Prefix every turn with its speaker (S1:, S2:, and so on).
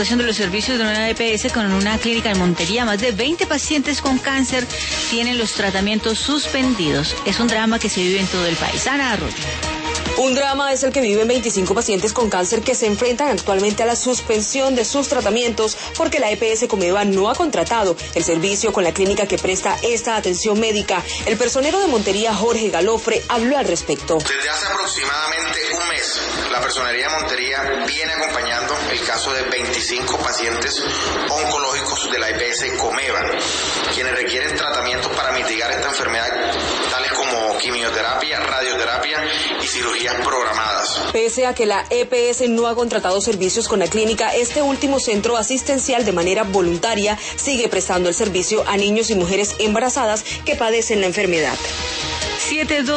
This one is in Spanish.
S1: de los servicios de una EPS con una clínica en Montería. Más de 20 pacientes con cáncer tienen los tratamientos suspendidos. Es un drama que se vive en todo el país. Ana Arroyo.
S2: Un drama es el que viven 25 pacientes con cáncer que se enfrentan actualmente a la suspensión de sus tratamientos porque la EPS Comeva no ha contratado el servicio con la clínica que presta esta atención médica. El personero de Montería, Jorge Galofre, habló al respecto.
S3: Desde hace aproximadamente un mes, la personería de Montería viene acompañando el caso de 25 pacientes oncológicos de la EPS Comeva, quienes requieren tratamientos para mitigar esta enfermedad, tales como quimioterapia, radioterapia y cirugías programadas.
S2: Pese a que la EPS no ha contratado servicios con la clínica, este último centro asistencial de manera voluntaria sigue prestando el servicio a niños y mujeres embarazadas que padecen la enfermedad.